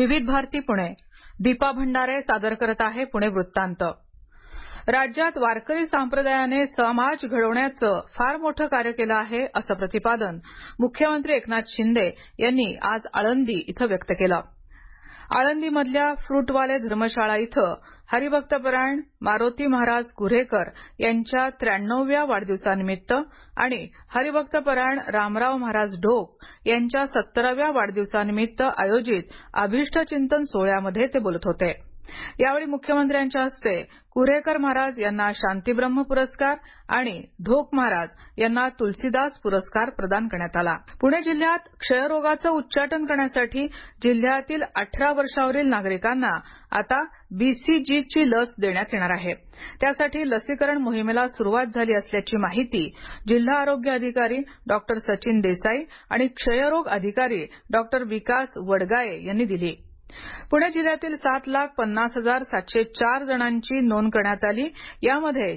विविध भारती पुणे. दीपा भंडारे सादर करत आहे पुणे वृत्तांत. राज्यात वारकरी संप्रदायाने समाज घडवण्याचं फार मोठं कार्य केलं आहे असं प्रतिपादन मुख्यमंत्री एकनाथ शिंदे यांनी आज आळंदी इथं व्यक्त केलं. आळंदीमधल्या फ्रूटवाले धर्मशाळा इथं हरिभक्तपरायण मारोती महाराज कुऱ्हेकर यांच्या 93व्या वाढदिवसानिमित्त आणि हरिभक्तपरायण रामराव महाराज ढोक यांच्या 70व्या वाढदिवसानिमित्त आयोजित अभिष्टचिंतन सोहळ्यामध्ये ते बोलत होते. यावेळी मुख्यमंत्र्यांच्या हस्ते कुऱ्हेकर महाराज यांना शांतीब्रह्म पुरस्कार आणि ढोक महाराज यांना तुलसीदास पुरस्कार प्रदान करण्यात आला. पुणे जिल्ह्यात क्षयरोगाचं उच्चाटन करण्यासाठी जिल्ह्यातील 18 वर्षावरील नागरिकांना आता बीसीजीची लस देण्यात येणार आहे. त्यासाठी लसीकरण मोहिमेला सुरुवात झाली असल्याची माहिती जिल्हा आरोग्य अधिकारी डॉक्टर सचिन देसाई आणि क्षयरोग अधिकारी डॉक्टर विकास वडगाये यांनी दिली. पुणे जिल्ह्यातील 7,50,704 जणांची नोंद करण्यात आली. यामध्ये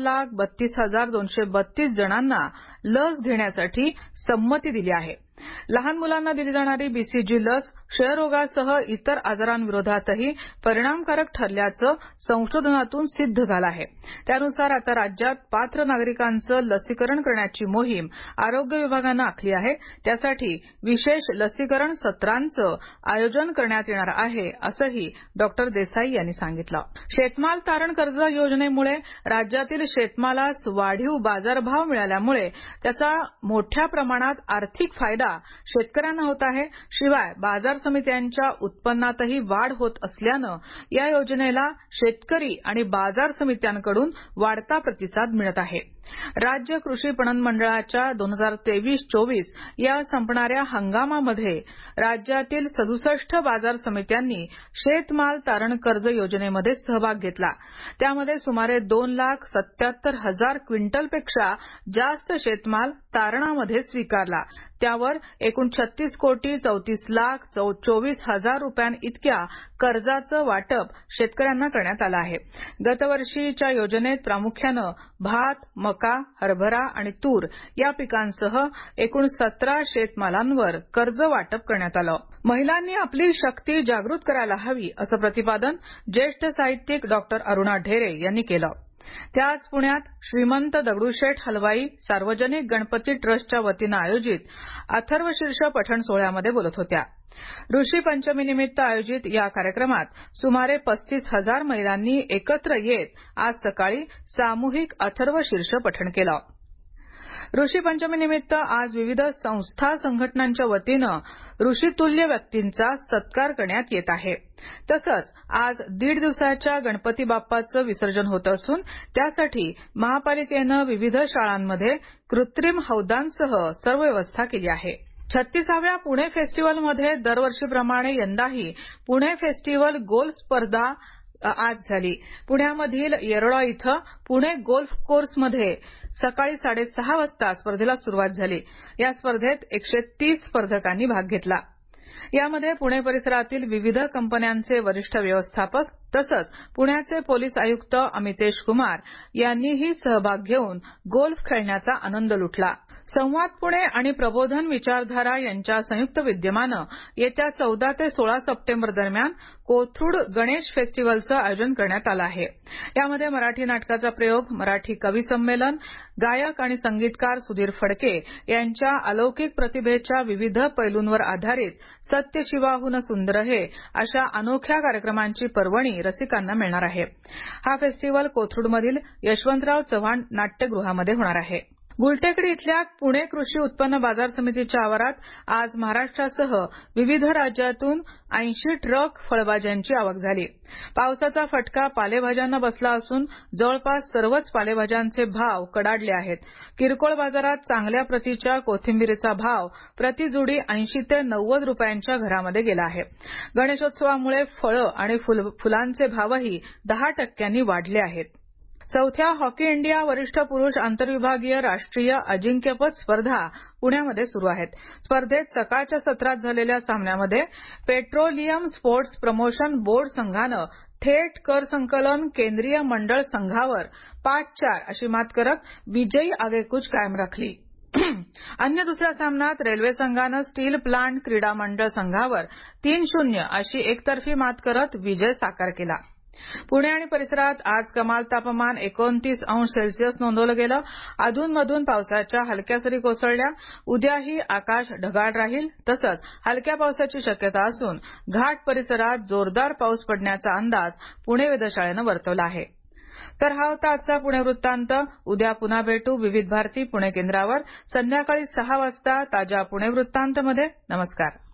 4,32,232 जणांना लस घेण्यासाठी संमती दिली आहे. लहान मुलांना दिली जाणारी बीसीजी लस क्षयरोगासह इतर आजारांविरोधातही परिणामकारक ठरल्याचं संशोधनातून सिद्ध झालं आहे. त्यानुसार आता राज्यात पात्र नागरिकांचं लसीकरण करण्याची मोहीम आरोग्य विभागानं आखली आहे. त्यासाठी विशेष लसीकरण सत्रांचं आयोजन करण्यात येणार आहे असंही डॉक्टर देसाई यांनी सांगितलं. शेतमाल तारण कर्ज योजनेमुळे राज्यातील शेतमालास वाढीव बाजारभाव मिळाल्यामुळे त्याचा मोठ्या प्रमाणात आर्थिक फायदा शेतकऱ्यांना होत आहे. शिवाय बाजार समित्यांच्या उत्पन्नातही वाढ होत असल्यानं या योजनेला शेतकरी आणि बाजार समित्यांकडून वाढता प्रतिसाद मिळत आहे. राज्य कृषी पणन मंडळाच्या 2023-24 या संपणाऱ्या हंगामामध्ये राज्यातील 67 बाजार समित्यांनी शेतमाल तारण कर्ज योजनेमध्ये सहभाग घेतला. त्यामध्ये सुमारे 2,77,000 क्विंटलपेक्षा जास्त शेतमाल तारणामध्ये स्वीकारला. त्यावर एकूण 36,34,24,000 रुपयांइतक्या कर्जाचं वाटप शेतकऱ्यांना करण्यात आलं आहे. गतवर्षीच्या योजनेत प्रामुख्यानं भात, मका, हरभरा आणि तूर या पिकांसह एकूण 17 शेतमालांवर कर्ज वाटप करण्यात आलं. महिलांनी आपली शक्ती जागृत करायला हवी असं प्रतिपादन ज्येष्ठ साहित्यिक डॉक्टर अरुणा ढेरे यांनी केलं. त्या आज पुण्यात श्रीमंत दगडूशेठ हलवाई सार्वजनिक गणपती ट्रस्टच्या वतीनं आयोजित अथर्वशीर्ष पठण सोहळ्यामध्ये बोलत होत्या. ऋषी पंचमीनिमित्त आयोजित या कार्यक्रमात सुमारे 35,000 महिलांनी एकत्र येत आज सकाळी सामूहिक अथर्वशीर्ष पठण केलं. ऋषी पंचमीनिमित्त आज विविध संस्था संघटनांच्या वतीनं ऋषितुल्य व्यक्तींचा सत्कार करण्यात येत आहे. तसंच आज 1.5 दिवसाच्या गणपती बाप्पाचं विसर्जन होत असून त्यासाठी महापालिकेनं विविध शाळांमध्ये कृत्रिम हौदांसह सर्व व्यवस्था केली आहे. 36व्या पुणे फेस्टिव्हलमध्ये दरवर्षीप्रमाणे यंदाही पुणे फेस्टिव्हल गोल्फ स्पर्धा आज झाली. पुण्यामधील येरळा इथं पुणे गोल्फ कोर्समध्ये सकाळी 6:30 वाजता स्पर्धेला सुरुवात झाली. या स्पर्धेत 130 स्पर्धकांनी भाग घेतला. यामध्ये पुणे परिसरातील विविध कंपन्यांचे वरिष्ठ व्यवस्थापक तसंच पुण्याचे पोलीस आयुक्त अमितेश कुमार यांनीही सहभाग घेऊन गोल्फ खेळण्याचा आनंद लुटला. संवाद पुणे आणि प्रबोधन विचारधारा यांच्या संयुक्त विद्यमानं येत्या 14 ते 16 सप्टेंबर दरम्यान कोथरूड गणेश फेस्टिव्हलचं आयोजन करण्यात आलं आहे. यामध्ये मराठी नाटकाचा प्रयोग, मराठी कवी संमेलन, गायक आणि संगीतकार सुधीर फडके यांच्या अलौकिक प्रतिभेच्या विविध पैलूंवर आधारित सत्य शिवाहून सुंदर हे अशा अनोख्या कार्यक्रमांची पर्वणी रसिकांना मिळणार आहे. हा फेस्टिव्हल कोथरूडमधील यशवंतराव चव्हाण नाट्यगृहामध्ये होणार आहे. गुलटेकडी इथल्या पुणे कृषी उत्पन्न बाजार समितीच्या आवारात आज महाराष्ट्रासह विविध राज्यातून 80 ट्रक फळभाज्यांची आवक झाली. पावसाचा फटका पालेभाज्यांना बसला असून जवळपास सर्वच पालेभाज्यांचे भाव कडाडले आहेत. किरकोळ बाजारात चांगल्या प्रतीच्या कोथिंबीरीचा भाव प्रति जुडी 80 ते 90 रुपयांच्या घरामध्ये गेला आहे. गणेशोत्सवामुळे फळं आणि फुलांचे भावही 10% वाढले आहेत. चौथ्या हॉकी इंडिया वरिष्ठ पुरुष आंतरविभागीय राष्ट्रीय अजिंक्यपद स्पर्धा पुण्यामध्ये सुरू आहेत. स्पर्धेत सकाळच्या सत्रात झालेल्या सामन्यामध्ये पेट्रोलियम स्पोर्ट्स प्रमोशन बोर्ड संघानं थेट कर संकलन केंद्रीय मंडळ संघावर 5-4 अशी मात करत विजयी आगेकूच कायम राखली. अन्य दुसऱ्या सामन्यात रेल्वे संघानं स्टील प्लांट क्रीडा मंडळ संघावर 3-0 अशी एकतर्फी मात करत विजय साकार केला. पुणे आणि परिसरात आज कमाल तापमान 29 अंश सेल्सिअस नोंदवलं गेलं. अधूनमधून पावसाच्या हलक्या सरी कोसळल्या. उद्याही आकाश ढगाळ राहील तसंच हलक्या पावसाची शक्यता असून घाट परिसरात जोरदार पाऊस पडण्याचा अंदाज पुणे वेधशाळेनं वर्तवला आहे. तर हा होता आजचा पुणे वृत्तांत. उद्या पुन्हा भेटू विविध भारती पुणे केंद्रावर संध्याकाळी 6 वाजता ताज्या पुणे वृत्तांत मध्ये. नमस्कार.